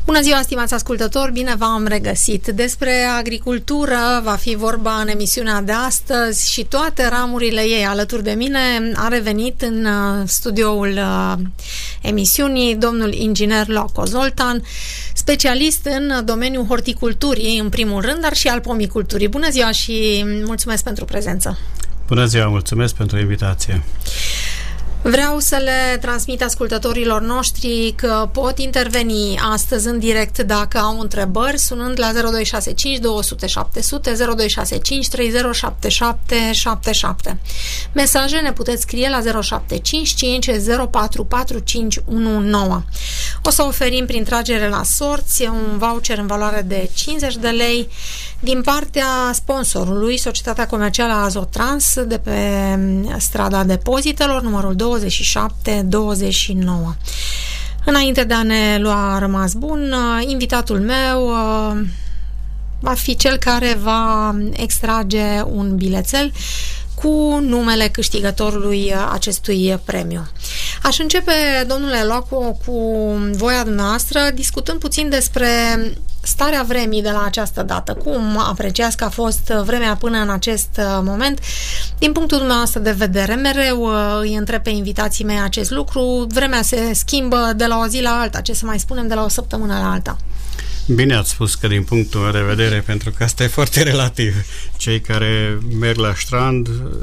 Bună ziua, stimați ascultători, bine v-am regăsit. Despre agricultură va fi vorba în emisiunea de astăzi și toate ramurile ei. Alături de mine a revenit în studioul emisiunii domnul inginer Loco Zoltan, specialist în domeniul horticulturii, în primul rând, dar și al pomiculturii. Bună ziua și mulțumesc pentru prezență. Bună ziua, mulțumesc pentru invitație. Vreau să le transmit ascultătorilor noștri că pot interveni astăzi în direct dacă au întrebări, sunând la 0265 200 700, 0265 307777. Mesaje ne puteți scrie la 0755 044519. O să oferim prin tragere la sorți un voucher în valoare de 50 de lei din partea sponsorului, Societatea Comercială Azotrans, de pe strada Depozitelor, numărul 2729. Înainte de a ne lua rămas bun, invitatul meu va fi cel care va extrage un bilețel cu numele câștigătorului acestui premiu. Aș începe, domnule Loco, cu voia dumneavoastră, discutând puțin despre starea vremii de la această dată. Cum apreciați că a fost vremea până în acest moment? Din punctul dumneavoastră de vedere, mereu îi întreb pe invitații mei acest lucru. Vremea se schimbă de la o zi la alta. Ce să mai spunem, de la o săptămână la alta? Bine ați spus că din punctul meu de vedere, pentru că asta e foarte relativ. Cei care merg la strand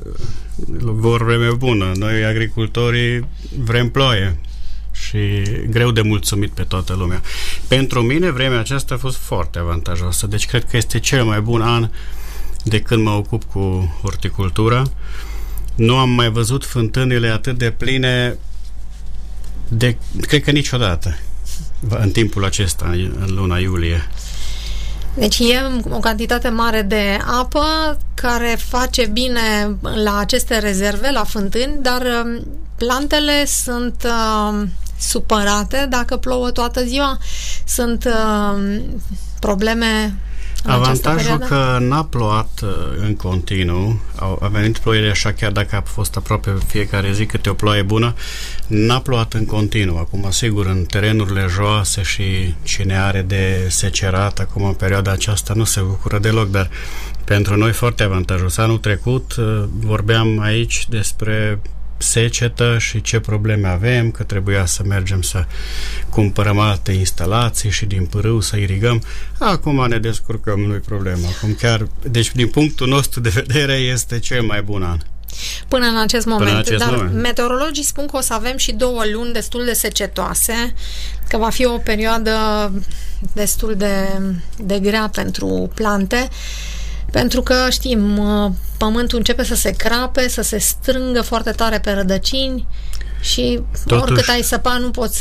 vor vreme bună. Noi, agricultorii, vrem ploaie și greu de mulțumit pe toată lumea. Pentru mine, vremea aceasta a fost foarte avantajoasă. Deci cred că este cel mai bun an de când mă ocup cu horticultura. Nu am mai văzut fântânile atât de pline cred că niciodată în timpul acesta, în luna iulie. Deci e o cantitate mare de apă care face bine la aceste rezerve, la fântâni, dar plantele sunt supărate dacă plouă toată ziua. Sunt probleme. Avantajul că n-a plouat în continuu, a venit ploile așa, chiar dacă a fost aproape fiecare zi câte o ploaie bună, n-a plouat în continuu. Acum, sigur, în terenurile joase și cine are de secerat, acum în perioada aceasta nu se bucură deloc, dar pentru noi foarte avantajos. Anul trecut vorbeam aici despre secetă și ce probleme avem, că trebuia să mergem să cumpărăm alte instalații și din pârâu să irigăm. Acum ne descurcăm, nu-i problemă. Acum chiar, deci din punctul nostru de vedere este cel mai bun an. Până în acest moment. Dar meteorologii spun că o să avem și 2 luni destul de secetoase, că va fi o perioadă destul de grea pentru plante. Pentru că, știm, pământul începe să se crape, să se strângă foarte tare pe rădăcini și totuși, oricât ai săpa, nu poți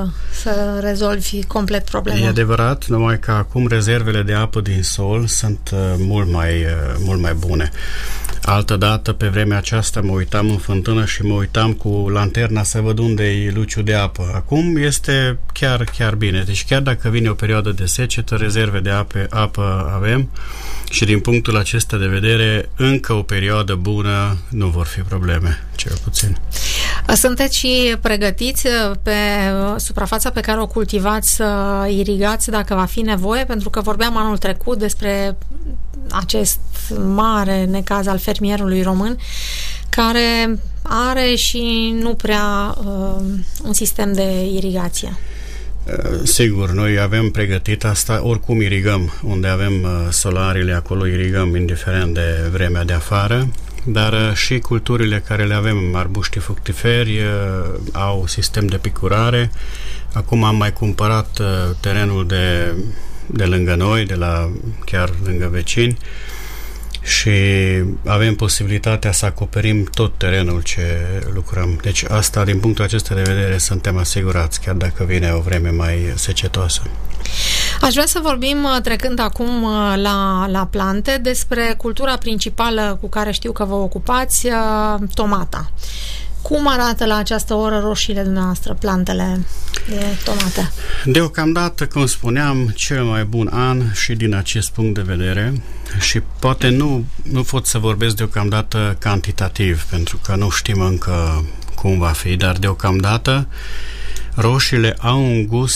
să rezolvi complet problema. E adevărat, numai că acum rezervele de apă din sol sunt mult mai bune. Altădată, pe vremea aceasta, mă uitam în fântână și mă uitam cu lanterna să văd unde e luciul de apă. Acum este chiar bine. Deci chiar dacă vine o perioadă de secetă, rezerve de apă avem și din punctul acesta de vedere, încă o perioadă bună, nu vor fi probleme, cel puțin. Sunteți și pregătiți pe suprafața pe care o cultivați să irigați dacă va fi nevoie? Pentru că vorbeam anul trecut despre acest mare necaz al fermierului român, care are și nu prea un sistem de irigație. Sigur, noi avem pregătit asta, oricum irigăm, unde avem solarile, acolo irigăm indiferent de vremea de afară, dar și culturile care le avem, arbuștii fructiferi, au sistem de picurare. Acum am mai cumpărat terenul de lângă noi, chiar lângă vecini, și avem posibilitatea să acoperim tot terenul ce lucrăm. Deci asta, din punctul acesta de vedere, suntem asigurați, chiar dacă vine o vreme mai secetoasă. Aș vrea să vorbim, trecând acum la plante, despre cultura principală cu care știu că vă ocupați, tomata. Cum arată la această oră roșiile dumneavoastră, plantele de tomate? Deocamdată, cum spuneam, cel mai bun an și din acest punct de vedere, și poate nu pot să vorbesc deocamdată cantitativ, pentru că nu știm încă cum va fi, dar deocamdată roșiile au un gust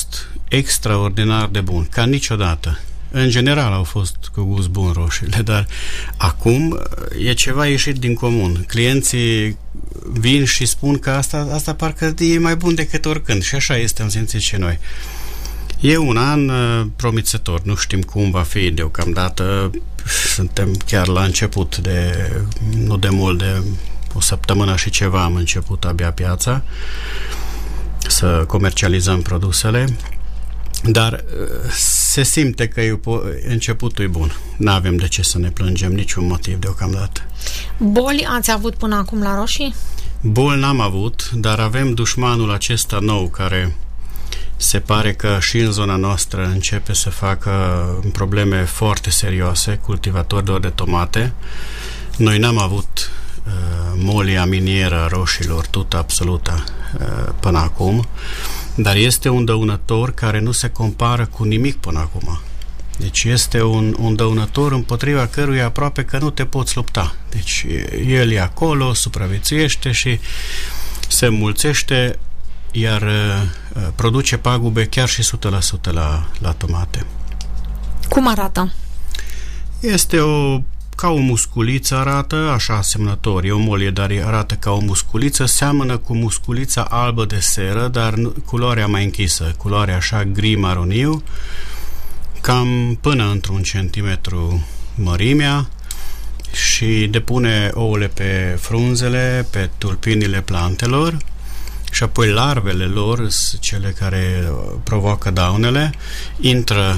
extraordinar de bun, ca niciodată. În general au fost cu gust bun roșiile, dar acum e ceva ieșit din comun. Clienții vin și spun că asta parcă e mai bun decât oricând, și așa este, am simțit și noi. E un an promițător, nu știm cum va fi deocamdată, suntem chiar la început nu de mult, de o săptămână și ceva am început abia piața să comercializăm produsele, dar se simte că începutul e bun. N-avem de ce să ne plângem, niciun motiv deocamdată. Boli ați avut până acum la roșii? Boli n-am avut, dar avem dușmanul acesta nou care se pare că și în zona noastră începe să facă probleme foarte serioase, cultivatorilor de tomate. Noi n-am avut molia minieră a roșilor, tuta absoluta, până acum, dar este un dăunător care nu se compară cu nimic până acum. Deci este un dăunător împotriva căruia aproape că nu te poți lupta. Deci el e acolo, supraviețuiește și se înmulțește, iar produce pagube chiar și 100% la tomate. Cum arată? Este ca o musculiță arată, așa asemănător, e o molie, dar arată ca o musculiță, seamănă cu musculița albă de seră, dar culoarea mai închisă, culoarea așa gri-maroniu, cam până într-1 centimetru mărimea, și depune ouăle pe frunzele, pe tulpinile plantelor, și apoi larvele lor, cele care provoacă daunele, intră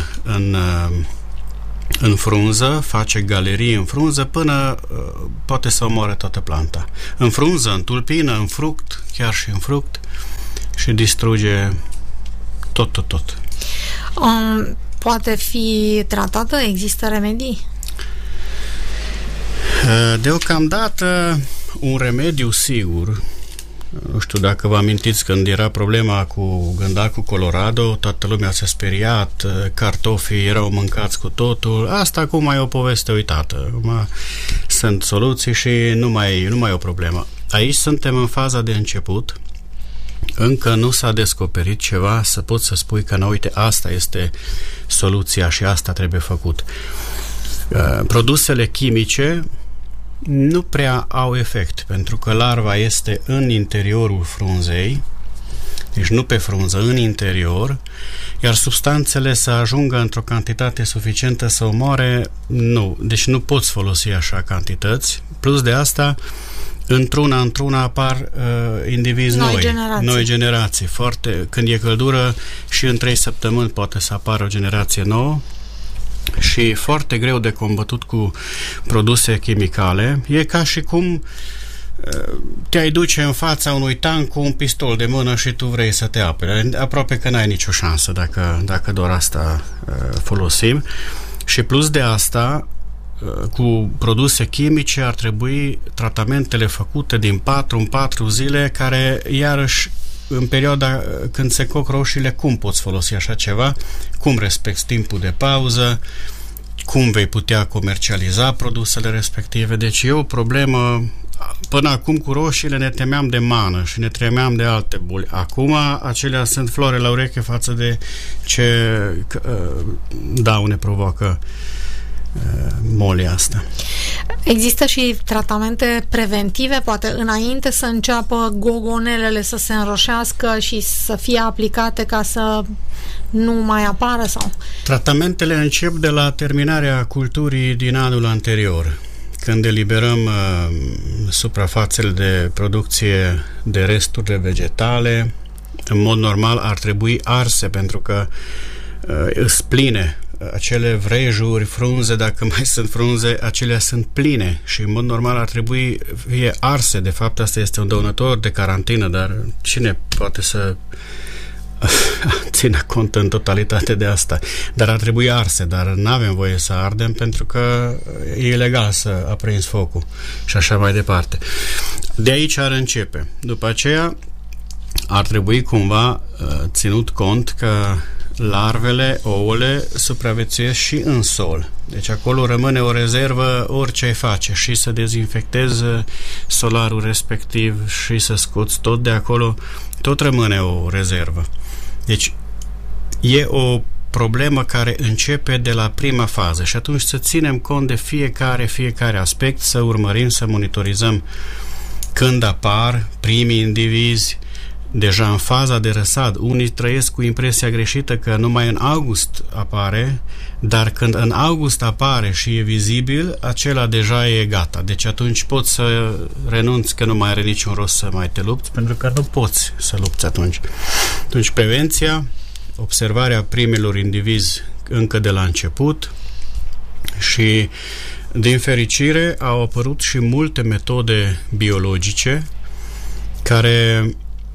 în frunză, face galerii în frunză până poate să omoare toată planta. În frunză, în tulpină, în fruct, chiar și în fruct, și distruge tot. Poate fi tratată? Există remedii? Deocamdată un remediu sigur. Nu știu dacă vă amintiți când era problema cu gândacul Colorado, toată lumea s-a speriat, cartofii erau mâncați cu totul. Asta acum e o poveste uitată. Acum sunt soluții și nu mai e o problemă. Aici suntem în faza de început. Încă nu s-a descoperit ceva să poți să spui că, uite, asta este soluția și asta trebuie făcut. Produsele chimice nu prea au efect, pentru că larva este în interiorul frunzei, deci nu pe frunză, în interior, iar substanțele să ajungă într-o cantitate suficientă să omoare, nu. Deci nu poți folosi așa cantități. Plus de asta, într-una apar indivizi noi generații. Când e căldură, și în 3 săptămâni poate să apară o generație nouă, și foarte greu de combătut cu produse chimicale. E ca și cum te-ai duce în fața unui tank cu un pistol de mână și tu vrei să te aperi. Aproape că n-ai nicio șansă dacă doar asta folosim. Și plus de asta, cu produse chimice ar trebui tratamentele făcute din 4 în 4 zile, care iarăși în perioada când se coc roșiile, cum poți folosi așa ceva, cum respecti timpul de pauză, cum vei putea comercializa produsele respective. Deci e o problemă. Până acum cu roșiile ne temeam de mană și ne temeam de alte boli. Acum acelea sunt flore la ureche față de ce daune provoacă molia asta. Există și tratamente preventive, poate înainte să înceapă gogonelele să se înroșească și să fie aplicate ca să nu mai apară? Sau? Tratamentele încep de la terminarea culturii din anul anterior, când eliberăm suprafațele de producție de resturi de vegetale. În mod normal ar trebui arse, pentru că îs pline acele vrejuri, frunze, dacă mai sunt frunze, acelea sunt pline și în mod normal ar trebui fie arse. De fapt, asta este un dăunător de carantină, dar cine poate să țină cont în totalitate de asta? Dar ar trebui arse, dar nu avem voie să ardem pentru că e ilegal să aprinzi focul și așa mai departe. De aici ar începe. După aceea ar trebui cumva ținut cont că larvele, ouăle, supraviețuiesc și în sol. Deci acolo rămâne o rezervă orice ai face, și să dezinfectezi solarul respectiv și să scoți tot de acolo, tot rămâne o rezervă. Deci e o problemă care începe de la prima fază și atunci să ținem cont de fiecare aspect, să urmărim, să monitorizăm când apar primii indivizi deja în faza de răsad. Unii trăiesc cu impresia greșită că numai în august apare, dar când în august apare și e vizibil, acela deja e gata. Deci atunci poți să renunți, că nu mai are niciun rost să mai te lupți, pentru că nu poți să lupți atunci. Atunci prevenția, observarea primelor indivizi încă de la început și, din fericire, au apărut și multe metode biologice care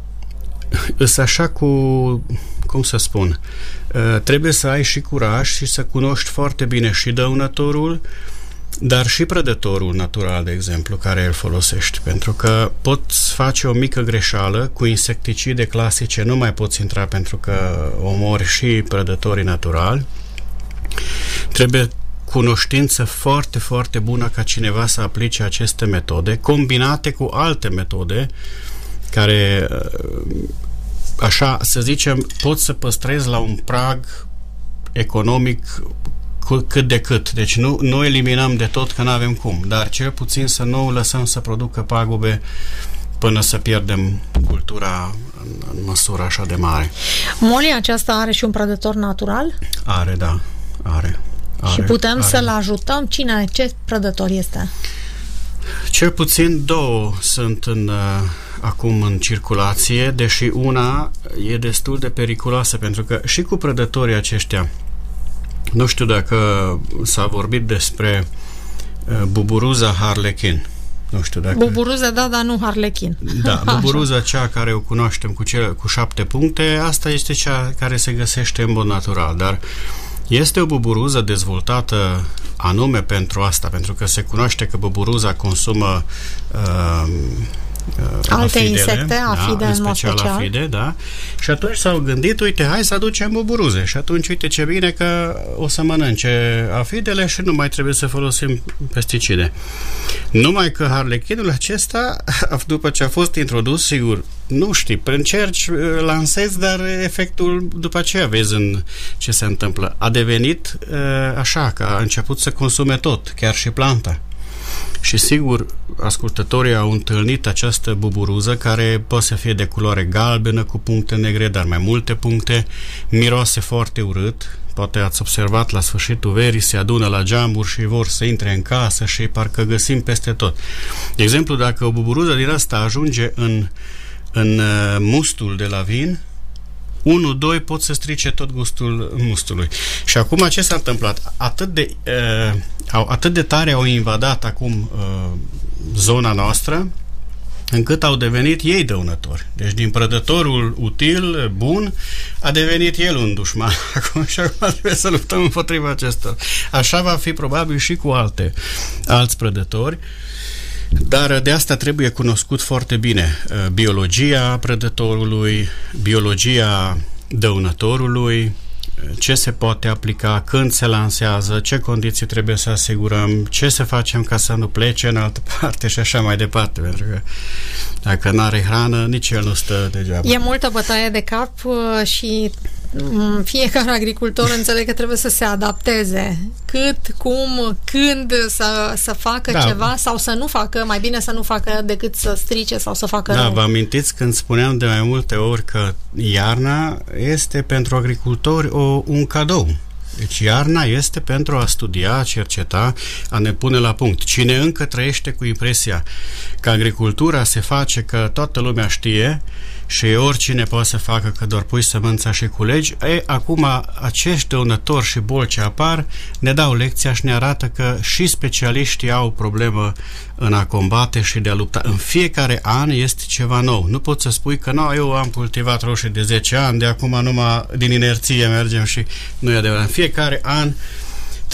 îs așa cum să spun, trebuie să ai și curaj și să cunoști foarte bine și dăunătorul, dar și prădătorul natural, de exemplu, care îl folosești. Pentru că poți face o mică greșeală cu insecticide clasice, nu mai poți intra pentru că omori și prădătorii naturali. Trebuie cunoștință foarte, foarte bună ca cineva să aplice aceste metode, combinate cu alte metode care, așa să zicem, pot să păstrezi la un prag economic cât de cât. Deci nu eliminăm de tot, că nu avem cum, dar cel puțin să nu lăsăm să producă pagube până să pierdem cultura în măsură așa de mare. Molia aceasta are și un prădător natural? Are, da. Are. Și putem să-l ajutăm? Ce prădător este? Cel puțin două sunt acum în circulație, deși una e destul de periculoasă, pentru că și cu prădătorii aceștia, nu știu dacă s-a vorbit despre buburuza harlechin. Nu știu dacă... Buburuza, da, dar nu harlechin. Da, buburuza, cea care o cunoaștem cu 7 puncte, asta este cea care se găsește în mod natural, dar este o buburuză dezvoltată anume pentru asta, pentru că se cunoaște că buburuza consumă alte insecte, afide, în special afide, da. Și atunci s-au gândit, uite, hai să aducem buburuze. Și atunci, uite ce bine că o să mănânce afidele și nu mai trebuie să folosim pesticide. Numai că harlechinul acesta, după ce a fost introdus, sigur, nu știi, încerci, lansezi, dar efectul după aceea vezi în ce se întâmplă. A devenit așa, că a început să consume tot, chiar și planta. Și sigur, ascultătorii au întâlnit această buburuză care poate să fie de culoare galbenă cu puncte negre, dar mai multe puncte, miroase foarte urât. Poate ați observat, la sfârșitul verii se adună la geamuri și vor să intre în casă și parcă găsim peste tot. De exemplu, dacă o buburuză din asta ajunge în mustul de la vin, 1-2 pot să strice tot gustul mustului. Și acum ce s-a întâmplat? Atât de tare au invadat acum zona noastră, încât au devenit ei dăunători. Deci din prădătorul util, bun, a devenit el un dușman. Și acum trebuie să luptăm împotriva acestor. Așa va fi probabil și cu alți prădători. Dar de asta trebuie cunoscut foarte bine biologia prădătorului, biologia dăunătorului, ce se poate aplica, când se lansează, ce condiții trebuie să asigurăm, ce să facem ca să nu plece în altă parte și așa mai departe, pentru că dacă n-are hrană, nici el nu stă degeaba. E multă bătaie de cap și fiecare agricultor înțeleg că trebuie să se adapteze. Cât, cum, când să facă ceva sau să nu facă, mai bine să nu facă decât să strice sau să facă rău. Vă amintiți când spuneam de mai multe ori că iarna este pentru agricultori un cadou. Deci iarna este pentru a studia, a cerceta, a ne pune la punct. Cine încă trăiește cu impresia că agricultura se face, că toată lumea știe și oricine poate să facă, că doar pui sămânța și culegi, acum acești dăunători și boli ce apar ne dau lecția și ne arată că și specialiștii au o problemă în a combate și de a lupta. În fiecare an este ceva nou. Nu poți să spui că eu am cultivat roșii de 10 ani, de acum numai din inerție mergem și nu e adevărat. În fiecare an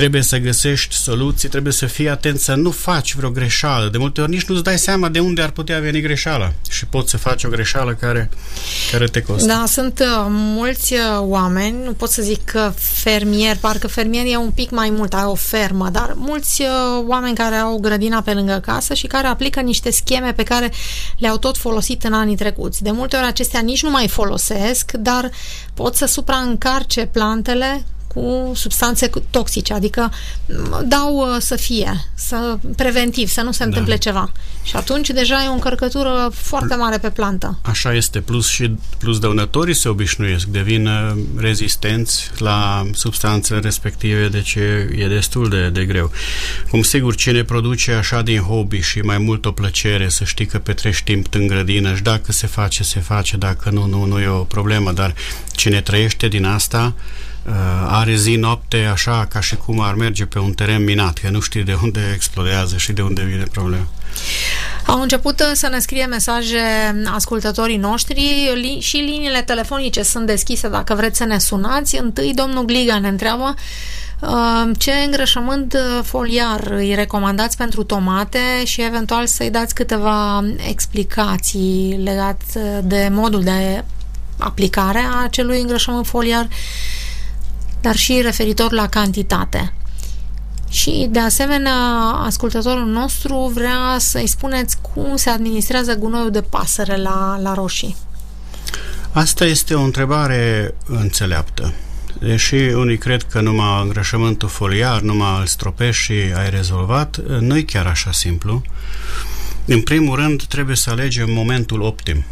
trebuie să găsești soluții, trebuie să fii atent să nu faci vreo greșeală. De multe ori nici nu-ți dai seama de unde ar putea veni greșeala și poți să faci o greșeală care te costă. Da, sunt mulți oameni, nu pot să zic că fermieri, parcă fermier e un pic mai mult, ai o fermă, dar mulți oameni care au grădina pe lângă casă și care aplică niște scheme pe care le-au tot folosit în anii trecuți. De multe ori acestea nici nu mai folosesc, dar pot să supraîncarce plantele cu substanțe toxice, adică dau preventiv, să nu se întâmple ceva. Și atunci deja e o încărcătură foarte mare pe plantă. Așa este, plus dăunătorii se obișnuiesc, devin rezistenți la substanțele respective, deci e destul de greu. Cum sigur, cine produce așa din hobby și mai mult o plăcere să știi că petrești timp în grădină și dacă se face, dacă nu e o problemă, dar cine trăiește din asta are zi-noapte așa ca și cum ar merge pe un teren minat, că nu știi de unde explodează și de unde vine problema. Au început să ne scrie mesaje ascultătorii noștri și liniile telefonice sunt deschise dacă vreți să ne sunați. Întâi domnul Gliga ne întreabă ce îngrășământ foliar îi recomandați pentru tomate și eventual să-i dați câteva explicații legate de modul de aplicare a acelui îngrășământ foliar, dar și referitor la cantitate. Și, de asemenea, ascultătorul nostru vrea să-i spuneți cum se administrează gunoiul de pasăre la roșii. Asta este o întrebare înțeleaptă. Deși unii cred că numai îngrășământul foliar, numai îl stropești și ai rezolvat, nu e chiar așa simplu. În primul rând, trebuie să alegem momentul optim.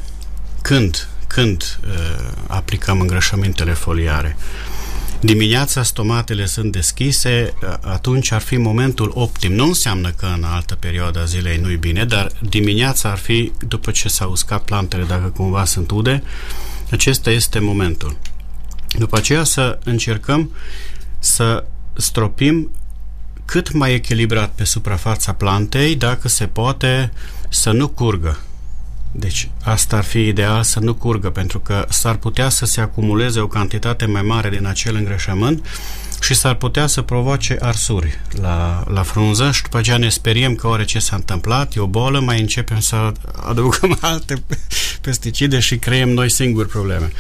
Când aplicăm îngrășămintele foliare? Dimineața tomatele sunt deschise, atunci ar fi momentul optim. Nu înseamnă că în altă perioadă a zilei nu-i bine, dar dimineața ar fi după ce s-au uscat plantele, dacă cumva sunt ude, acesta este momentul. După aceea să încercăm să stropim cât mai echilibrat pe suprafața plantei, dacă se poate să nu curgă. Deci asta ar fi ideal, să nu curgă, pentru că s-ar putea să se acumuleze o cantitate mai mare din acel îngrășământ și s-ar putea să provoace arsuri la frunză și după aceea ne speriem că oare ce s-a întâmplat, e o boală, mai începem să adăugăm alte pesticide și creăm noi singuri probleme.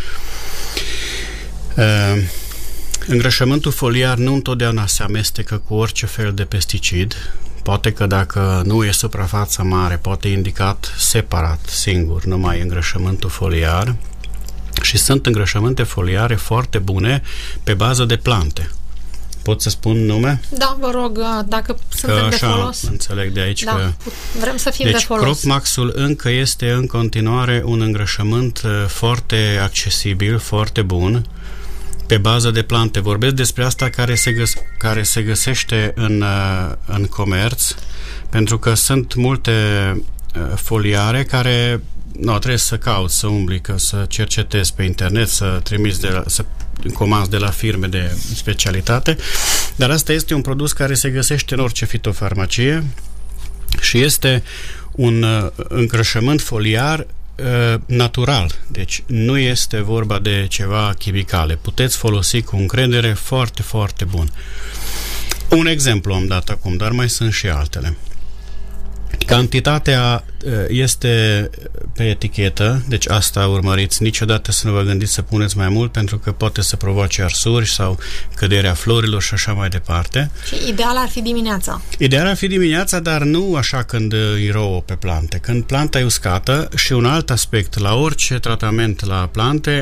Îngrășământul foliar nu întotdeauna se amestecă cu orice fel de pesticid. Poate că dacă nu e suprafață mare, poate indicat separat, singur, numai îngrășământul foliar. Și sunt îngrășământe foliare foarte bune pe bază de plante. Pot să spun nume? Da, vă rog, dacă suntem de folos. Înțeleg de aici că... vrem să fim de folos. Deci Cropmaxul încă este în continuare un îngrășământ foarte accesibil, foarte bun, pe bază de plante. Vorbesc despre asta care se găsește în comerț, pentru că sunt multe foliare care trebuie să cauți, să umbli, să cercetezi pe internet, să trimiți să comanzi de la firme de specialitate, dar asta este un produs care se găsește în orice fitofarmacie și este un îngrășământ foliar natural, deci nu este vorba de ceva chimicale. Puteți folosi cu încredere, foarte, foarte bun. Un exemplu am dat acum, dar mai sunt și altele. Cantitatea este pe etichetă, deci asta urmăriți, niciodată să nu vă gândiți să puneți mai mult, pentru că poate să provoace arsuri sau căderea florilor și așa mai departe. Și ideal ar fi dimineața. Ideal ar fi dimineața, dar nu așa când e rouă pe plante. Când planta e uscată, și un alt aspect, la orice tratament la plante,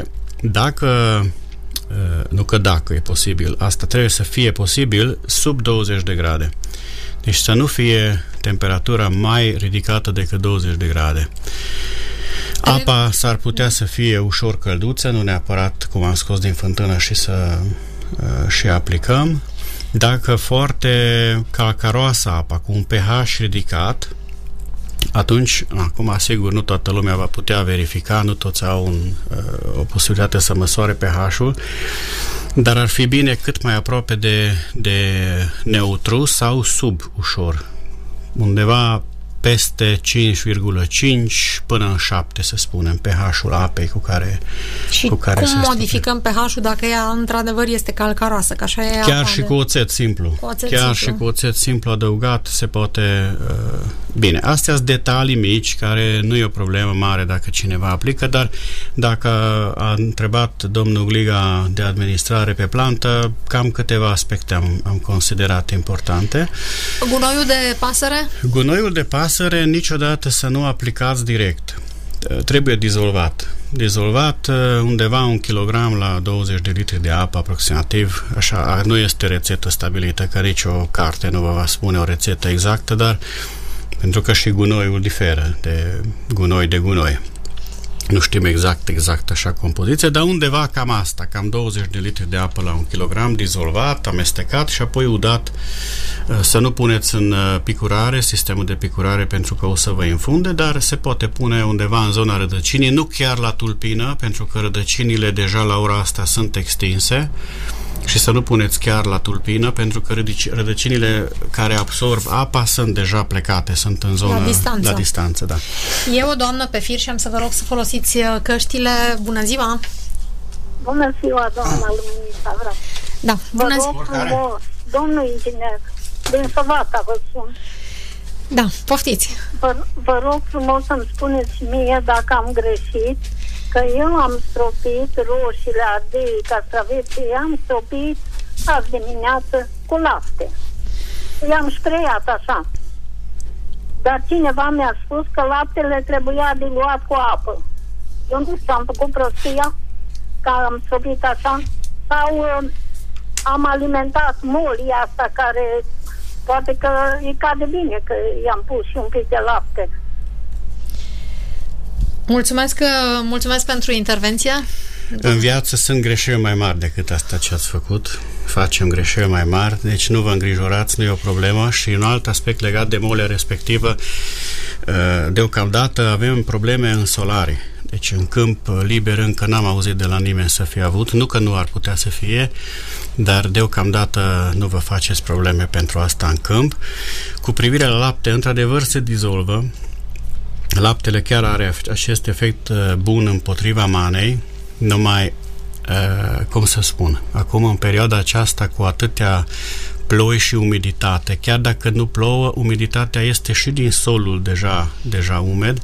dacă e posibil, asta trebuie să fie posibil sub 20 de grade. Deci să nu fie temperatura mai ridicată decât 20 de grade. Apa s-ar putea să fie ușor călduță, nu neapărat cum am scos din fântână și aplicăm. Dacă foarte calcaroasă apa, cu un pH ridicat, atunci, acum asigur, nu toată lumea va putea verifica, nu toți au o posibilitate să măsoare pH-ul, dar ar fi bine cât mai aproape de neutru sau sub ușor. Undeva peste 5,5 până în 7, să spunem, pH-ul apei cu care și cum modificăm pH-ul dacă ea într-adevăr este calcaroasă, că așa e chiar și cu oțet simplu. Și cu oțet simplu adăugat se poate... Bine, astea sunt detalii mici care nu e o problemă mare dacă cineva aplică, dar dacă a întrebat domnul Gliga de administrare pe plantă, cam câteva aspecte am considerat importante. Gunoiul de pasăre? Gunoiul de pasăre niciodată să nu aplicați direct. Trebuie dizolvat. Dizolvat undeva 1 kg la 20 de litri de apă aproximativ. Așa, nu este rețetă stabilită, că nicio carte nu vă va spune o rețetă exactă, dar pentru că și gunoiul diferă de gunoi. Nu știm exact așa compoziția, dar undeva cam asta, cam 20 de litri de apă la 1 kg, dizolvat, amestecat și apoi udat. Să nu puneți în picurare, sistemul de picurare, pentru că o să vă infunde, dar se poate pune undeva în zona rădăcinii, nu chiar la tulpină, pentru că rădăcinile deja la ora asta sunt extinse, și să nu puneți chiar la tulpină, pentru că rădăcinile care absorb apa sunt deja plecate, sunt în zona la distanță, da. E o doamnă pe fir și am să vă rog să folosiți căștile. Bună ziua! Bună ziua, doamna Luminița. Da, bună ziua! Domnul inginer, din Săvata vă spun. Da, poftiți! Vă rog frumos să-mi spuneți mie dacă am greșit, că eu am stropit roșiile, ardei, castraveții, am stropit azi dimineață cu lapte. I-am spreiat așa. Dar cineva mi-a spus că laptele trebuia diluat cu apă. Eu nu știu, am făcut prostia că am stropit așa, sau am alimentat molia asta care poate că îi cade bine, că i-am pus și un pic de lapte. Mulțumesc pentru intervenție. În viață sunt greșeli mai mari decât asta ce ați făcut. Facem greșeli mai mari, deci nu vă îngrijorați, nu e o problemă. Și un alt aspect legat de molea respectivă, deocamdată avem probleme în solare. Deci în câmp liber încă n-am auzit de la nimeni să fie avut, nu că nu ar putea să fie, dar deocamdată nu vă faceți probleme pentru asta în câmp. Cu privire la lapte, într-adevăr se dizolvă. Laptele chiar are acest efect bun împotriva manei, numai, cum să spun, acum în perioada aceasta cu atâtea ploi și umiditate, chiar dacă nu plouă, umiditatea este și din solul deja umed,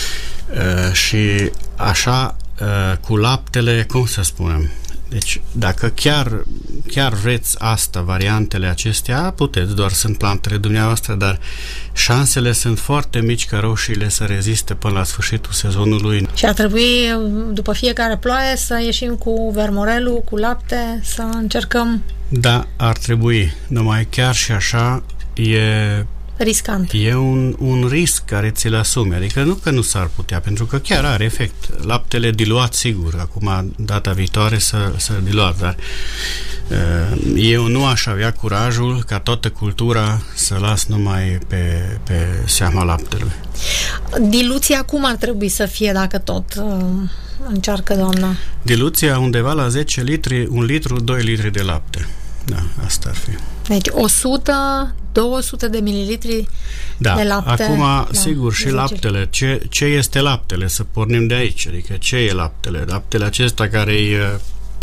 și așa cu laptele, cum să spunem, deci dacă chiar vreți asta, variantele acestea, puteți, doar sunt plantele dumneavoastră, dar șansele sunt foarte mici ca roșiile să reziste până la sfârșitul sezonului. Și ar trebui, după fiecare ploaie, să ieșim cu vermorelul, cu lapte, să încercăm... Da, ar trebui, numai chiar și așa e... riscant. E un risc care ți-l asumi, adică nu că nu s-ar putea, pentru că chiar are efect. Laptele diluat, sigur, acum data viitoare să diluat, dar eu nu aș avea curajul ca toată cultura să las numai pe seama laptelui. Diluția cum ar trebui să fie dacă tot încearcă doamna? Diluția undeva la 10 litri, 1 litru, 2 litri de lapte. Da, asta ar fi. Deci 100-200 de mililitri de lapte. Acum, sigur, și laptele. Ce este laptele? Să pornim de aici. Adică ce e laptele? Laptele acesta care e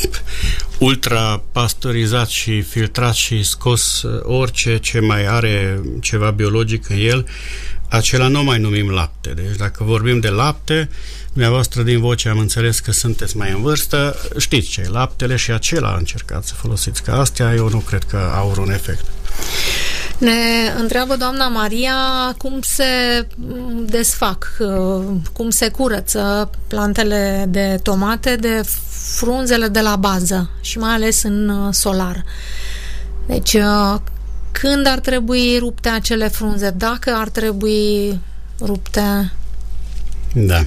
ultra pasteurizat și filtrat și scos orice ce mai are ceva biologic în el, acela nu mai numim lapte. Deci dacă vorbim de lapte, dumneavoastră din voce am înțeles că sunteți mai în vârstă, știți ce e laptele și acela încercați să folosiți, că astea eu nu cred că au un efect. Ne întreabă doamna Maria cum se desfac, cum se curăță plantele de tomate de frunzele de la bază și mai ales în solar. Deci când ar trebui rupte acele frunze? Dacă ar trebui rupte? Da.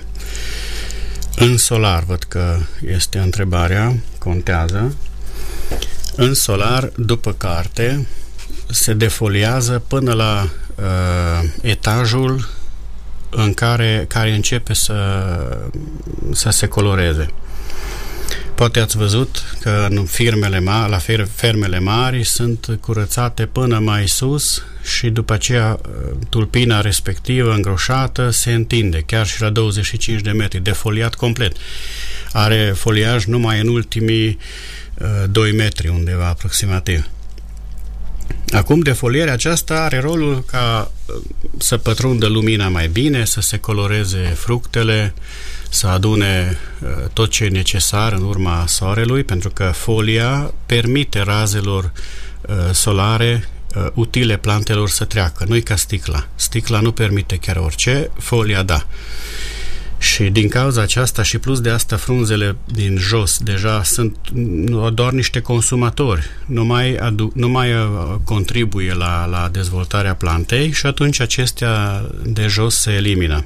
În solar, văd că este întrebarea, contează. În solar, după carte, se defoliază până la etajul în care începe să se coloreze. Poate ați văzut că în la fermele mari sunt curățate până mai sus și după aceea tulpina respectivă îngroșată se întinde chiar și la 25 de metri, defoliat complet. Are foliaj numai în ultimii 2 metri undeva aproximativ. Acum, defolierea aceasta are rolul ca să pătrundă lumina mai bine, să se coloreze fructele, să adune tot ce e necesar în urma soarelui, pentru că folia permite razelor solare utile plantelor să treacă. Nu-i ca sticla. Sticla nu permite chiar orice, folia da. Și din cauza aceasta și plus de asta frunzele din jos deja sunt doar niște consumatori, nu mai contribuie la dezvoltarea plantei și atunci acestea de jos se elimină.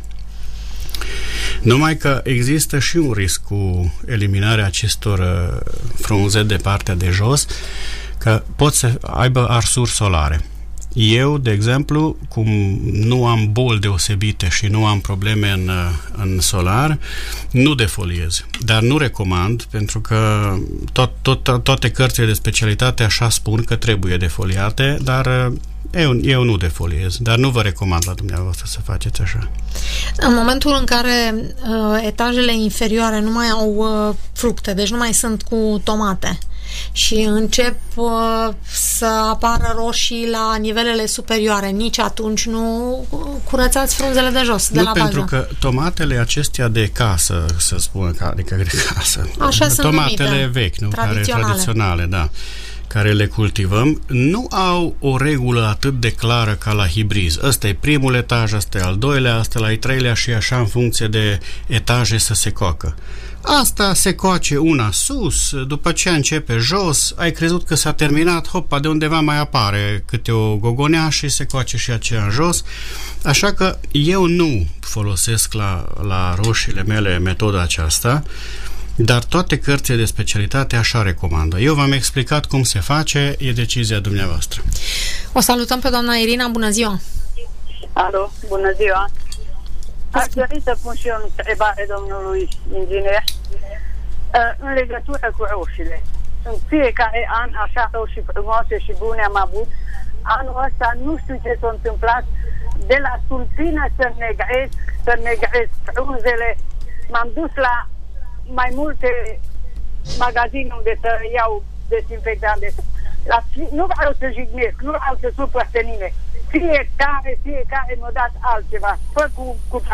Numai că există și un risc cu eliminarea acestor frunze de partea de jos, că pot să aibă arsuri solare. Eu, de exemplu, cum nu am boli deosebite și nu am probleme în solar, nu defoliez. Dar nu recomand, pentru că toate cărțile de specialitate așa spun că trebuie defoliate, dar eu nu defoliez. Dar nu vă recomand la dumneavoastră să faceți așa. În momentul în care etajele inferioare nu mai au fructe, deci nu mai sunt cu tomate, și încep să apară roșii la nivelele superioare, nici atunci nu curățați frunzele de jos, de la bază. Pentru că tomatele acestea de casă, să spun, adică de casă, așa tomatele numite, vechi, nu? Tradiționale, da, care le cultivăm, nu au o regulă atât de clară ca la hibriz. Ăsta e primul etaj, ăsta e al doilea, ăsta la al treilea și așa în funcție de etaje să se coacă. Asta se coace una sus, după ce începe jos, ai crezut că s-a terminat, hopa, de undeva mai apare câte o gogonea și se coace și aceea în jos. Așa că eu nu folosesc la roșiile mele metoda aceasta, dar toate cărțile de specialitate așa recomandă. Eu v-am explicat cum se face, e decizia dumneavoastră. O salutăm pe doamna Irina, bună ziua! Alo, bună ziua! Aș dori să pun și eu o întrebare domnului inginer în legătură cu roșiile. În fiecare an așa roșii frumoase și bune am avut. Anul ăsta nu știu ce s-a întâmplat. De la tulpină să negresc frunzele. M-am dus la mai multe magazine unde să iau dezinfectante. Nu vreau să jignesc, nu vreau să supăr pe nimeni. Fiecare mi-a dat altceva. Fă cu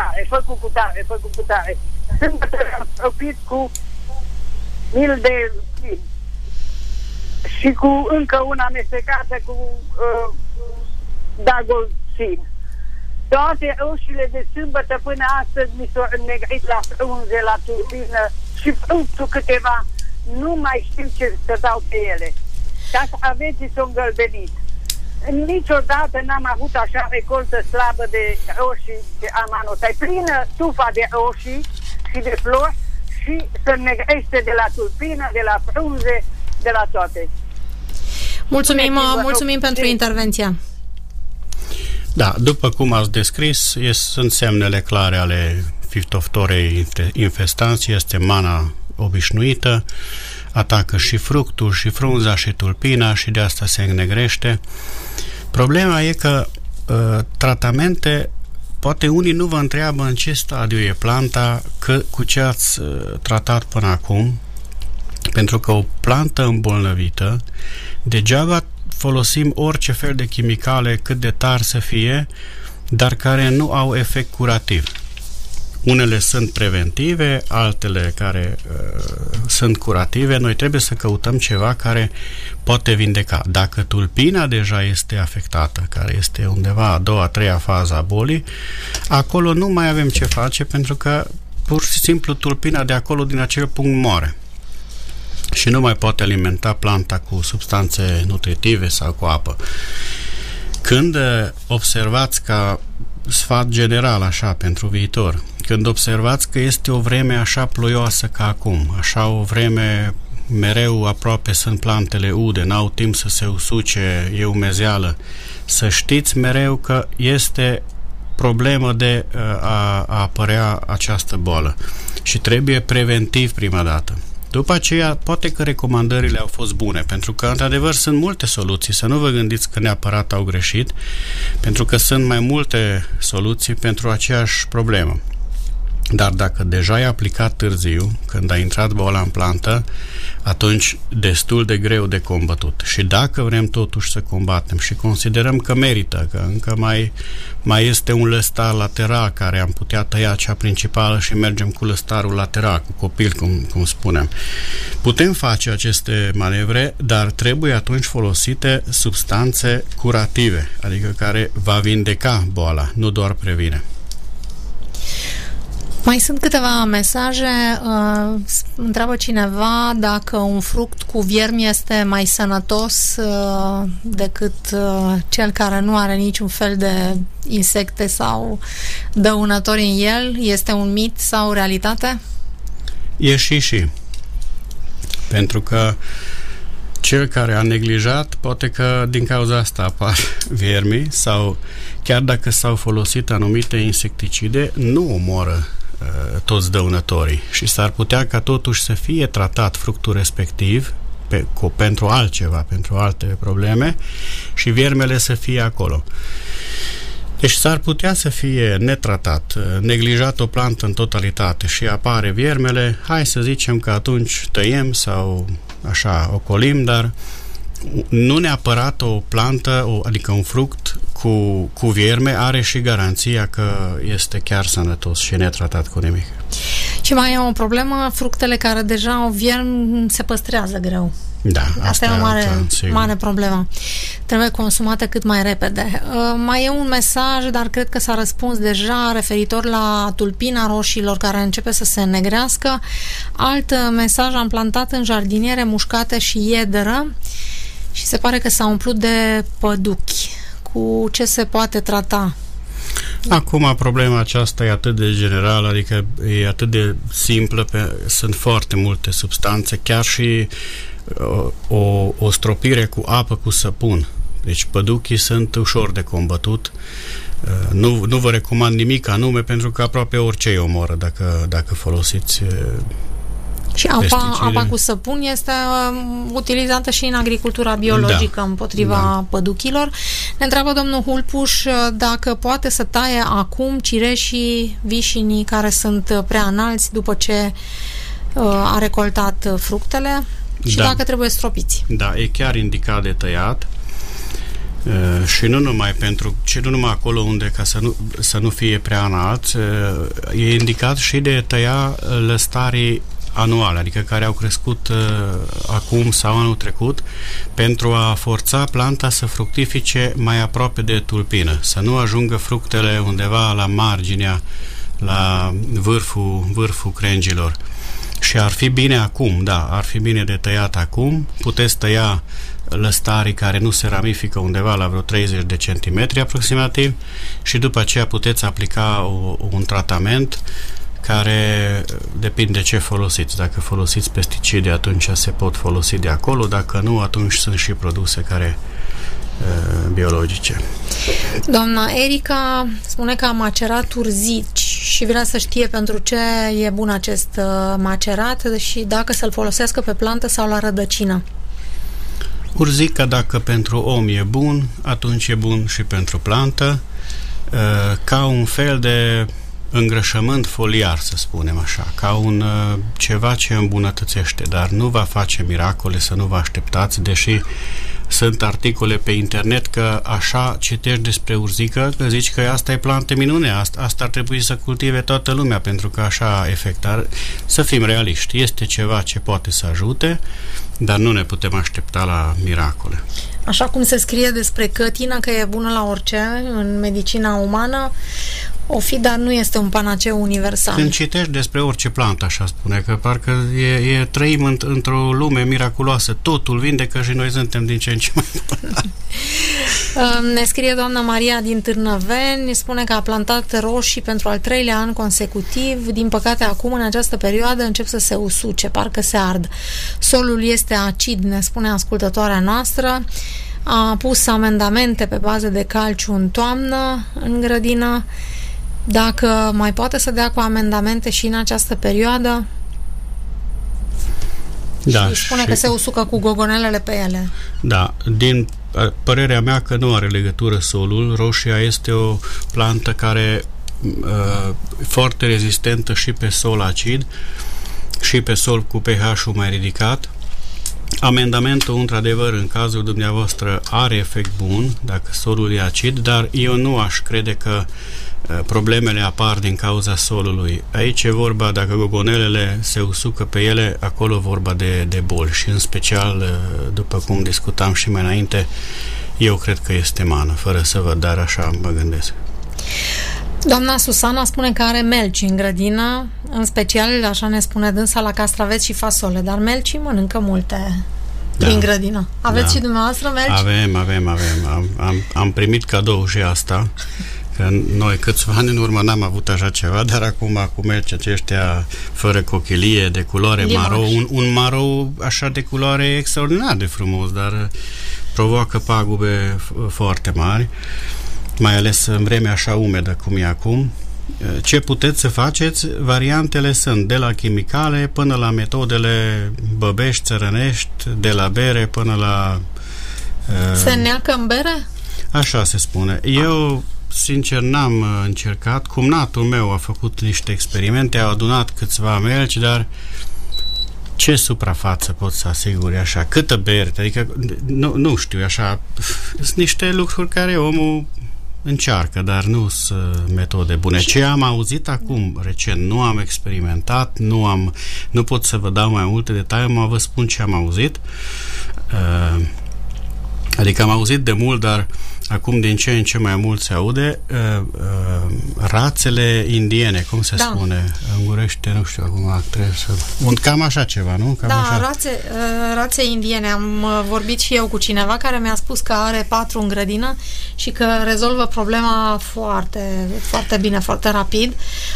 cutare. Sâmbătă am stropit cu mil de fin și cu încă una amestecată cu dagolsin. Toate roșiile de sâmbătă până astăzi mi s-au înnegrit la frunze, la tulpină și fructul câteva. Nu mai știu ce să dau pe ele. Ca să aveți s-o îngălbenit. Niciodată n-am avut așa recoltă slabă de roșii de am anul ăsta. E plină tufa de roșii și de flori și se negrește de la tulpină, de la frunze, de la toate. Mulțumim pentru intervenția. Da, după cum ați descris, sunt semnele clare ale Phytophthorei infestanți, este mana obișnuită, atacă și fructul, și frunza, și tulpina și de asta se înnegrește. Problema e că tratamente, poate unii nu vă întreabă în ce stadiu e planta, cu ce ați tratat până acum, pentru că o plantă îmbolnăvită, degeaba folosim orice fel de chimicale, cât de tari să fie, dar care nu au efect curativ. Unele sunt preventive, altele care sunt curative. Noi trebuie să căutăm ceva care poate vindeca. Dacă tulpina deja este afectată, care este undeva a doua, a treia fază a bolii, acolo nu mai avem ce face, pentru că pur și simplu tulpina de acolo, din acel punct, moare. Și nu mai poate alimenta planta cu substanțe nutritive sau cu apă. Când observați, ca sfat general așa pentru viitor, când observați că este o vreme așa ploioasă ca acum, așa o vreme mereu aproape sunt plantele ude, n-au timp să se usuce, e umezeală, să știți mereu că este problemă de a apărea această boală și trebuie preventiv prima dată. După aceea, poate că recomandările au fost bune, pentru că, într-adevăr, sunt multe soluții. Să nu vă gândiți că neapărat au greșit, pentru că sunt mai multe soluții pentru aceeași problemă. Dar dacă deja ai aplicat târziu, când a intrat boala în plantă, atunci destul de greu de combătut. Și dacă vrem totuși să combatem și considerăm că merită, că încă mai este un lăstar lateral care am putea tăia cea principală și mergem cu lăstarul lateral, cu copil, cum spunem. Putem face aceste manevre, dar trebuie atunci folosite substanțe curative, adică care va vindeca boala, nu doar previne. Mai sunt câteva mesaje. Întreabă cineva dacă un fruct cu viermi este mai sănătos decât cel care nu are niciun fel de insecte sau dăunători în el. Este un mit sau realitate? E și. Pentru că cel care a neglijat, poate că din cauza asta apar viermi, sau chiar dacă s-au folosit anumite insecticide, nu omoră toți dăunătorii și s-ar putea ca totuși să fie tratat fructul respectiv pentru altceva, pentru alte probleme și viermele să fie acolo. Deci s-ar putea să fie netratat, neglijat o plantă în totalitate și apare viermele, hai să zicem că atunci tăiem sau așa ocolim, dar nu neapărat o plantă, adică un fruct cu vierme are și garanția că este chiar sănătos și netratat cu nimic. Și mai e o problemă, fructele care deja au viermi se păstrează greu. Da, asta e o mare problemă. Trebuie consumate cât mai repede. Mai e un mesaj, dar cred că s-a răspuns deja, referitor la tulpina roșiilor care începe să se înnegrească. Alt mesaj, am plantat în jardiniere mușcate și iederă și se pare că s-a umplut de păduchi. Cu ce se poate trata? Acum problema aceasta e atât de generală, adică e atât de simplă, sunt foarte multe substanțe, chiar și o stropire cu apă cu săpun. Deci păduchii sunt ușor de combătut. Nu vă recomand nimic anume, pentru că aproape orice îi omoră dacă folosiți și apa cu săpun este utilizată și în agricultura biologică, da, împotriva păduchilor. Ne întreabă domnul Hulpuș dacă poate să taie acum cireșii, vișinii care sunt prea înalți după ce a recoltat fructele și dacă trebuie stropiți. Da, e chiar indicat de tăiat. Și nu numai acolo unde, ca să nu fie prea înalți, e indicat și de tăia lăstarii anuale, adică care au crescut acum sau anul trecut, pentru a forța planta să fructifice mai aproape de tulpină, să nu ajungă fructele undeva la marginea, la vârful crengilor. Și ar fi bine acum, ar fi bine de tăiat acum. Puteți tăia lăstarii care nu se ramifică undeva la vreo 30 de centimetri aproximativ și după aceea puteți aplica un tratament care depinde ce folosiți. Dacă folosiți pesticide, atunci se pot folosi de acolo, dacă nu, atunci sunt și produse care biologice. Doamna Erica spune că a macerat urzici și vrea să știe pentru ce e bun acest macerat și dacă să-l folosească pe plantă sau la rădăcină. Urzica, dacă pentru om e bun, atunci e bun și pentru plantă, ca un fel de îngrășământ foliar, să spunem așa, ca un ceva ce îmbunătățește, dar nu va face miracole, să nu vă așteptați, deși sunt articole pe internet că așa citești despre urzică, că zici că asta e plantă minune, asta ar trebui să cultive toată lumea, pentru că așa efectar. Să fim realiști, este ceva ce poate să ajute, dar nu ne putem aștepta la miracole. Așa cum se scrie despre cătina că e bună la orice în medicina umană, o fi, dar nu este un panaceu universal. Când citești despre orice plantă, așa spune, că parcă trăim într-o lume miraculoasă, totul vindecă și noi suntem din ce în ce mai buni. Ne scrie doamna Maria din Târnăveni, spune că a plantat roșii pentru al 3-lea an consecutiv. Din păcate, acum, în această perioadă, încep să se usuce, parcă se ard. Solul este acid, ne spune ascultătoarea noastră. A pus amendamente pe bază de calciu în toamnă, în grădină. Dacă mai poate să dea cu amendamente și în această perioadă? Da, și spune că se usucă cu gogonelele pe ele. Da, din părerea mea că nu are legătură solul. Roșia este o plantă care foarte rezistentă și pe sol acid și pe sol cu pH-ul mai ridicat. Amendamentul, într-adevăr, în cazul dumneavoastră are efect bun dacă solul e acid, dar eu nu aș crede că problemele apar din cauza solului. Aici e vorba, dacă gogonelele se usucă pe ele, acolo vorba de boli și în special, după cum discutam și mai înainte, eu cred că este mană, fără să văd, dar așa mă gândesc. Doamna Susana spune că are melci în grădină, în special, așa ne spune dânsa, la castraveți și fasole, dar melcii mănâncă multe din grădină. Aveți și dumneavoastră melci? Avem. Am primit cadou și asta, că noi câțiva ani în urmă n-am avut așa ceva, dar acum cu melci aceștia fără cochilie, de culoare maro, un maro așa de culoare extraordinar de frumos, dar provoacă pagube foarte mari, mai ales în vremea așa umedă cum e acum. Ce puteți să faceți? Variantele sunt de la chimicale până la metodele băbești, țărănești, de la bere până la... Se neacă în bere? Așa se spune. Eu, sincer, n-am încercat. Cumnatul meu a făcut niște experimente, a adunat câțiva melci, dar ce suprafață pot să asiguri așa? Câtă bere? Adică, nu știu, așa, sunt niște lucruri care omul încearcă, dar nu sunt metode bune. Ce am auzit acum, recent, nu am experimentat, nu pot să vă dau mai multe detalii, vă spun ce am auzit. Adică am auzit de mult, dar acum din ce în ce mai mult se aude rațele indiene, cum se spune? Îngurește, nu știu, acum trebuie să... Cam așa ceva, nu? Cam așa. Rațe indiene. Am vorbit și eu cu cineva care mi-a spus că are 4 în grădină și că rezolvă problema foarte, foarte bine, foarte rapid.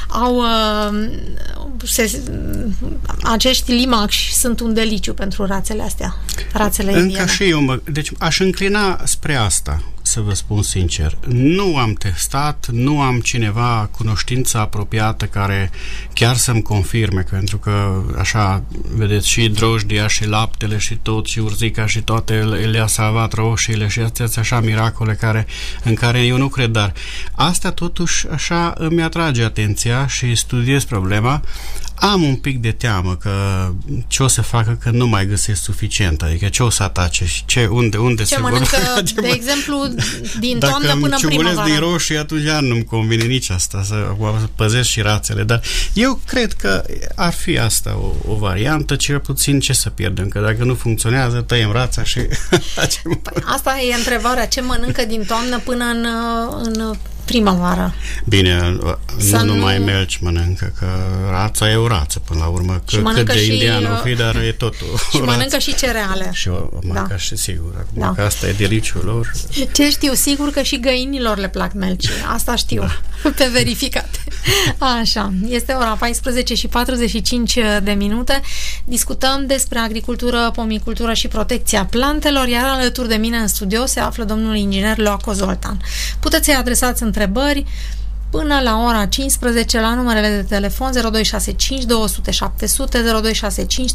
Acești limaci sunt un deliciu pentru rațele astea, rațele indiene. Încă și eu, deci aș înclina spre asta, să vă spun sincer. Nu am testat, nu am cineva cunoștință apropiată care chiar să-mi confirme, pentru că așa, vedeți, și drojdia și laptele și tot, și urzica și toate le-a salvat, roșiile și astea așa miracole în care eu nu cred, dar asta totuși așa îmi atrage atenția și studiez problema. Am un pic de teamă că ce o să facă când nu mai găsesc suficient, adică ce o să atace și unde se mănâncă, de exemplu, din toamnă până în primăvară. Dacă din roșii, atunci nu-mi convine nici asta, să păzesc și rațele, dar eu cred că ar fi asta o variantă, cel puțin ce să pierdem, că dacă nu funcționează, tăiem rața și... Asta e întrebarea, ce mănâncă din toamnă până în primăvară? Bine, nu numai melci mănâncă, că rața e o rață până la urmă, cât de indian o fi, dar e tot și mănâncă și cereale. Și o mănâncă și sigur, acum că asta e deliciul lor. Ce știu sigur că și găinilor le plac melci, asta știu, pe verificate. Așa, este ora 14 și 45 de minute, discutăm despre agricultură, pomicultură și protecția plantelor, iar alături de mine în studio se află domnul inginer Loaco Zoltan. Puteți să-i adresați întrebări până la ora 15 la numerele de telefon 0265 200 700, 0265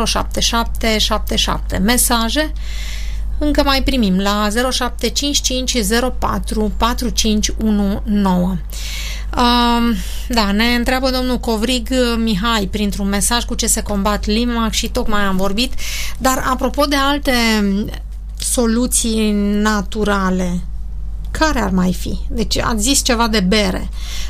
307777. Mesaje încă mai primim la 075504 4519. Da, ne întreabă domnul Covrig Mihai printr-un mesaj cu ce se combat limac și tocmai am vorbit, dar apropo de alte soluții naturale, care ar mai fi? Deci ați zis ceva de bere.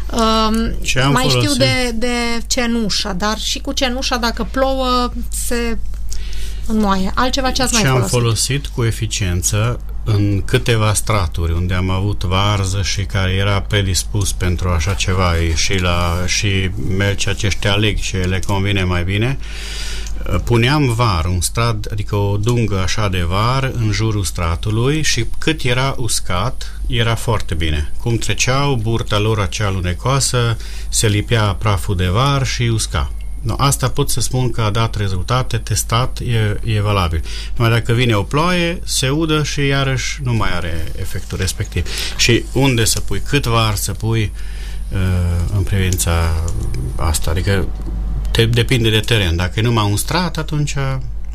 Mai știu de cenușă, dar și cu cenușa, dacă plouă, se înmoaie. Altceva ce ați mai folosit? Ce am folosit cu eficiență în câteva straturi unde am avut varză și care era predispus pentru așa ceva și melci aceștia aleg și le convine mai bine, puneam var, un strat, adică o dungă așa de var în jurul stratului și cât era uscat, era foarte bine. Cum treceau, burta lor acea lunecoasă, se lipea praful de var și usca. No, asta pot să spun că a dat rezultate, testat, e valabil. Numai dacă vine o ploaie, se udă și iarăși nu mai are efectul respectiv. Și unde să pui, cât var să pui în privința asta, adică depinde de teren. Dacă e numai un strat, atunci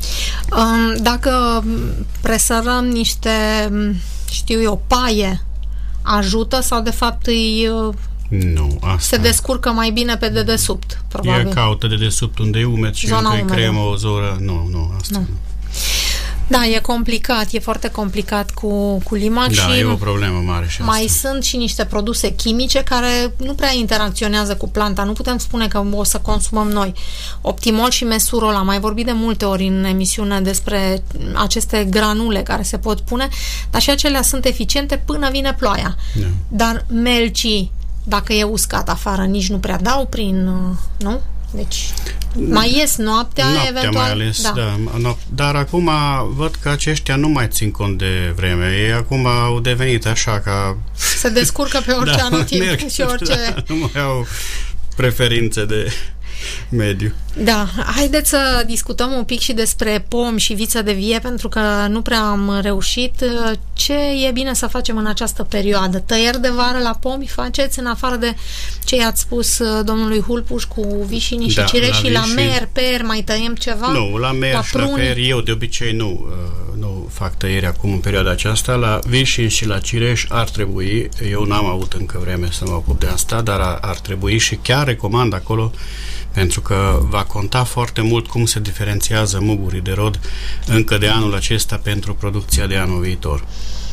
Dacă presărăm niște, știu eu, paie, ajută sau de fapt nu, asta se descurcă mai bine pe dedesubt, probabil? E caută dedesubt unde e umed și încă îi creăm o zoră. Nu, asta nu. Da, e complicat, e foarte complicat cu limac. Da, și e o problemă mare și mai asta. sunt și niște produse chimice care nu prea interacționează cu planta. Nu putem spune că o să consumăm noi. Optimol și Mesurol, am mai vorbit de multe ori în emisiune despre aceste granule care se pot pune, dar și acelea sunt eficiente până vine ploaia. Da. Dar melcii, dacă e uscat afară, nici nu prea dau prin... nu? Deci mai ies noaptea eventual. Mai ales, da. Dar acum văd că aceștia nu mai țin cont de vreme. Ei acum au devenit așa ca... Se descurcă pe orice anotimp și orice... Da, nu mai au preferințe de mediu. Da, haideți să discutăm un pic și despre pomi și viță de vie, pentru că nu prea am reușit. Ce e bine să facem în această perioadă? Tăieri de vară la pomi faceți, în afară de ce i-ați spus domnului Hulpuș cu vișini și cireși, la mer, per, mai tăiem ceva? Nu, la mer și la per, eu de obicei nu fac tăieri acum în perioada aceasta. La vișini și la cireși ar trebui, eu n-am avut încă vreme să mă ocup de asta, dar ar trebui și chiar recomand acolo, pentru că va conta foarte mult cum se diferențiază mugurii de rod încă de anul acesta pentru producția de anul viitor.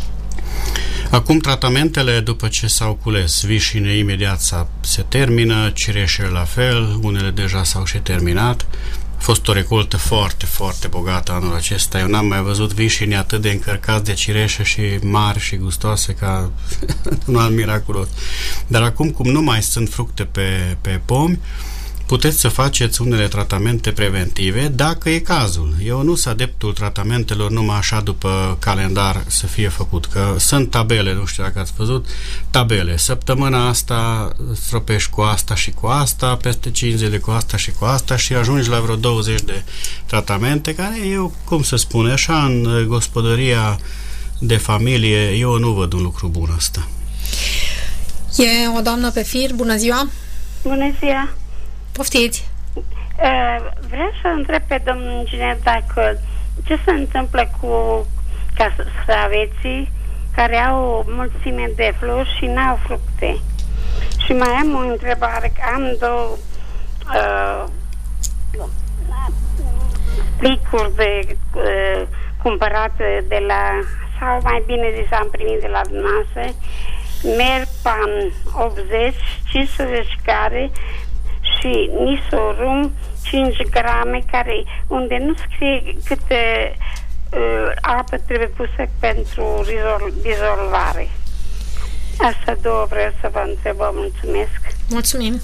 Acum tratamentele, după ce s-au cules, vișine imediat se termină, cireșele la fel, unele deja s-au și terminat. A fost o recoltă foarte, foarte bogată anul acesta. Eu n-am mai văzut vișini atât de încărcați de cireșe și mari și gustoase ca un alt miraculos. Dar acum, cum nu mai sunt fructe pe pomi, puteți să faceți unele tratamente preventive dacă e cazul. Eu nu sunt adeptul tratamentelor numai așa după calendar să fie făcut, că sunt tabele, nu știu dacă ați văzut, tabele. Săptămâna asta stropești cu asta și cu asta, peste 5 zile cu asta și cu asta și ajungi la vreo 20 de tratamente care eu, cum să spun, așa în gospodăria de familie, eu nu văd un lucru bun ăsta. E o doamnă pe fir, bună ziua! Bună ziua! Poftiți! Vreau să întreb pe domnul inginer dacă ce se întâmplă cu castraveții care au o mulțime de flori și n-au fructe. Și mai am o întrebare, că am două plicuri de cumpărate de la, sau mai bine zis am primit de la dumneavoastră, Merpan 80, 15 care și Nisorum 5 grame, care unde nu scrie câte apă trebuie pusă pentru dizolvare. Asta două vreau să vă întreb. Mulțumesc. Mulțumim.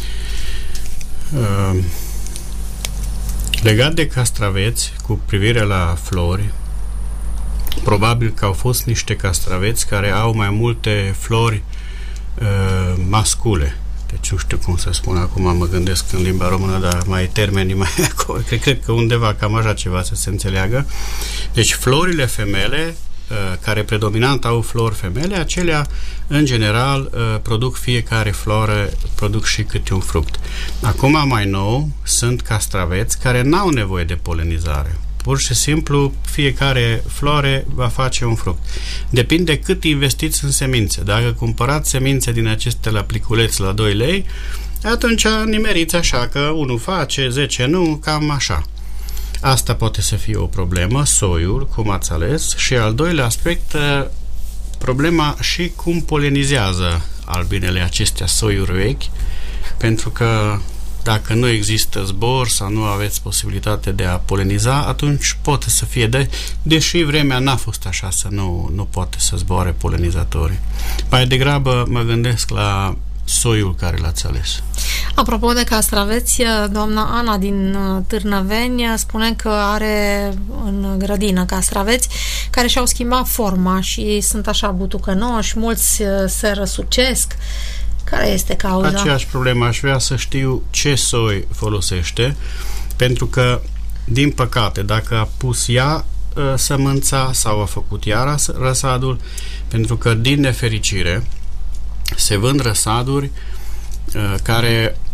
Legat de castraveți, cu privire la flori, probabil că au fost niște castraveți care au mai multe flori mascule. Deci nu știu cum să spun acum, mă gândesc în limba română, dar mai termenii mai acolo. Cred că undeva cam așa ceva să se înțeleagă. Deci florile femele, care predominant au flori femele, acelea în general produc fiecare floră, produc și câte un fruct. Acum mai nou sunt castraveți care n-au nevoie de polenizare. Pur și simplu, fiecare floare va face un fruct. Depinde cât investiți în semințe. Dacă cumpărați semințe din aceste la pliculeți la 2 lei, atunci nimeriți așa, că unul face, 10 nu, cam așa. Asta poate să fie o problemă, soiul, cum ați ales, și al doilea aspect, problema și cum polenizează albinele acestea soiuri vechi, pentru că dacă nu există zbor sau nu aveți posibilitate de a poleniza, atunci poate să fie, deși vremea n-a fost așa să nu poate să zboare polenizatorii. Mai degrabă mă gândesc la soiul care l-ați ales. Apropo de castraveți, doamna Ana din Târnăveni spune că are în grădină castraveți care și-au schimbat forma și sunt așa butucănoși, mulți se răsucesc. Care este cauza? Aceeași problemă, aș vrea să știu ce soi folosește, pentru că, din păcate, dacă a pus ea sămânța sau a făcut ea răsadul, pentru că, din nefericire, se vând răsaduri care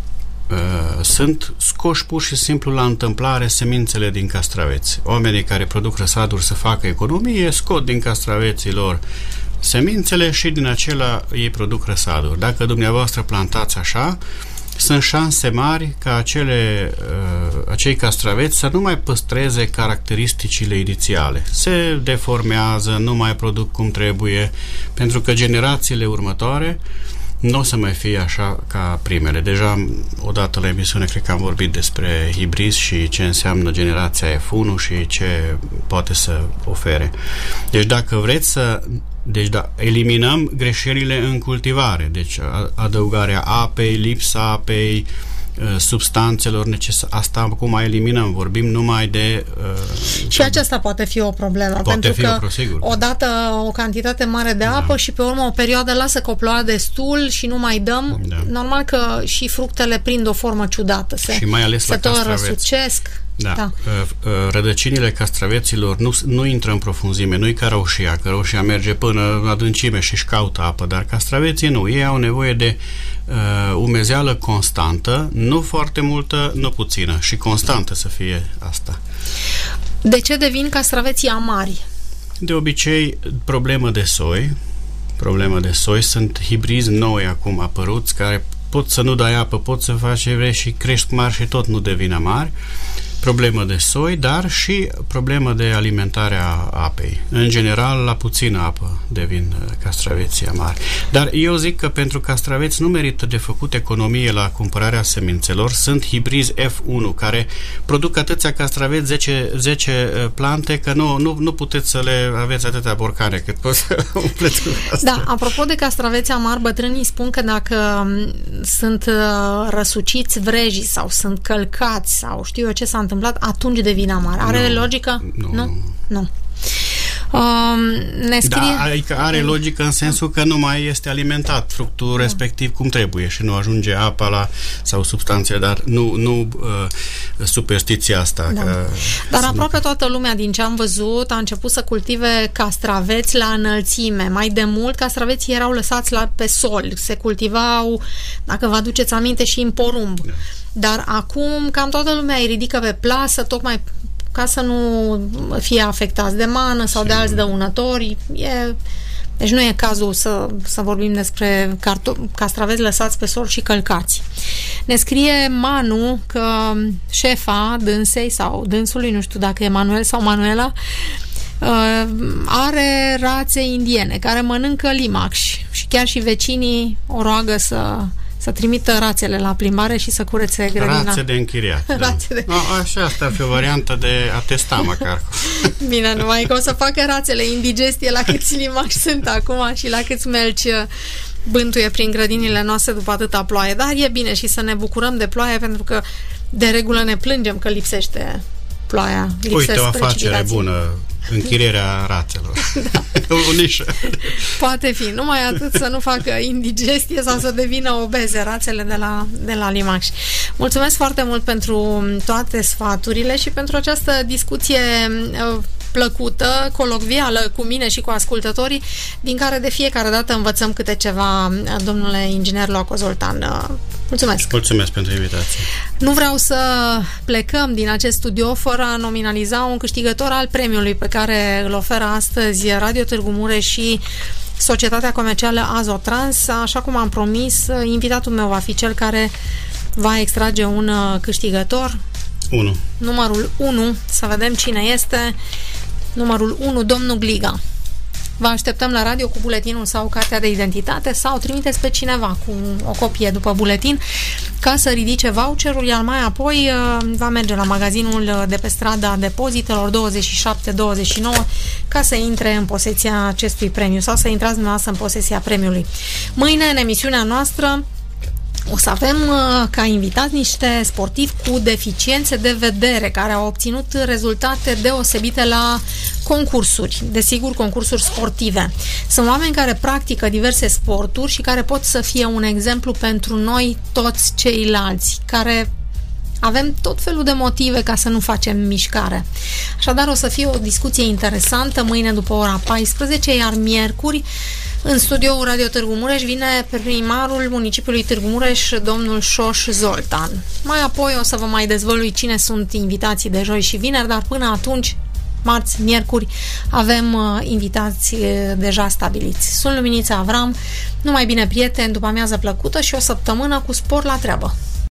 sunt scoși pur și simplu la întâmplare semințele din castraveți. Oamenii care produc răsaduri să facă economie scot din castraveții lor semințele și din acela ei produc răsaduri. Dacă dumneavoastră plantați așa, sunt șanse mari ca acei castraveți să nu mai păstreze caracteristicile inițiale. Se deformează, nu mai produc cum trebuie, pentru că generațiile următoare nu o să mai fie așa ca primele. Deja, odată la emisiune, cred că am vorbit despre hibrizi și ce înseamnă generația F1 și ce poate să ofere. Deci dacă vreți eliminăm greșelile în cultivare, deci adăugarea apei, lipsa apei, substanțelor necesare. Asta acum eliminăm, vorbim numai de... și aceasta poate fi o problemă, pentru că odată o cantitate mare de apă și pe urmă o perioadă lasă că o ploaie destul și nu mai dăm. Normal că și fructele prind o formă ciudată. Și mai ales la tot răsucesc. Da. Rădăcinile castraveților nu intră în profunzime, nu-i ca roșia, că roșia merge până în adâncime și își caută apă, dar castraveții nu. Ei au nevoie de umezeală constantă, nu foarte multă, nu puțină, și constantă să fie asta. De ce devin castraveții amari? De obicei, problemă de soi, sunt hibrizi noi acum apăruți, care pot să nu dai apă, pot să faci ce vrei și crești mari și tot nu devin amari. Problemă de soi, dar și problemă de alimentare a apei. În general, la puțină apă devin castraveții amari. Dar eu zic că pentru castraveți nu merită de făcut economie la cumpărarea semințelor. Sunt hibrizi F1 care produc atâția castraveți, 10 plante, că nu puteți să le aveți atâtea borcane cât poți să umpleți cu asta. Da, apropo de castraveți amari, bătrânii spun că dacă sunt răsuciți vrejii sau sunt călcați sau știu eu ce s-a întâmplat, atunci devine amar. Are logică? Nu. Ne scrie... Da, adică are logică în sensul că nu mai este alimentat fructul respectiv cum trebuie și nu ajunge apa sau substanțe, dar nu superstiția asta. Da. Dar aproape toată lumea, din ce am văzut, a început să cultive castraveți la înălțime. Mai de mult, castraveții erau lăsați pe sol. Se cultivau, dacă vă aduceți aminte, și în porumb. Da. Dar acum cam toată lumea îi ridică pe plasă, tocmai ca să nu fie afectați de mană sau de alți dăunători. Deci nu e cazul să vorbim despre castraveți lăsați pe sol și călcați. Ne scrie Manu că șefa dânsei sau dânsului, nu știu dacă e Manuel sau Manuela, are rațe indiene care mănâncă limax și chiar și vecinii o roagă să trimită rațele la plimbare și să curețe grădina. Rațe de închiriat. Așa, asta ar fi o variantă de a testa măcar. Bine, numai că o să facă rațele indigestie la câți limași sunt acum și la câți melci bântuie prin grădinile noastre după atâta ploaie. Dar e bine și să ne bucurăm de ploaie, pentru că de regulă ne plângem că lipsește ploaia. Uite, o afacere bună, închirierea rațelor. Da. O nișă. Poate fi, numai atât să nu facă indigestie sau să devină obeze rațele de la limax. Mulțumesc foarte mult pentru toate sfaturile și pentru această discuție plăcută, colocvială cu mine și cu ascultătorii, din care de fiecare dată învățăm câte ceva, domnule inginer Loaco Zoltan. Mulțumesc! Mulțumesc pentru invitație! Nu vreau să plecăm din acest studio fără a nominaliza un câștigător al premiului pe care îl oferă astăzi Radio Târgu Mureș și Societatea Comercială Azotrans. Așa cum am promis, invitatul meu va fi cel care va extrage un câștigător. 1. Numărul 1, să vedem cine este. Numărul 1, domnul Gliga. Vă așteptăm la radio cu buletinul sau cartea de identitate sau trimiteți pe cineva cu o copie după buletin ca să ridice voucherul, iar mai apoi va merge la magazinul de pe strada Depozitelor 27-29 ca să intre în posesia acestui premiu sau să intrați dumneavoastră în posesia premiului. Mâine, în emisiunea noastră, o să avem ca invitați niște sportivi cu deficiențe de vedere care au obținut rezultate deosebite la concursuri, desigur concursuri sportive. Sunt oameni care practică diverse sporturi și care pot să fie un exemplu pentru noi toți ceilalți, care avem tot felul de motive ca să nu facem mișcare. Așadar o să fie o discuție interesantă mâine după ora 14, iar miercuri În studioul Radio Târgu Mureș vine primarul municipiului Târgu Mureș, domnul Șoș Zoltan. Mai apoi o să vă mai dezvălui cine sunt invitații de joi și vineri, dar până atunci, marți, miercuri, avem invitați deja stabiliți. Sunt Luminița Avram, numai bine, prieteni, după amiază plăcută și o săptămână cu spor la treabă.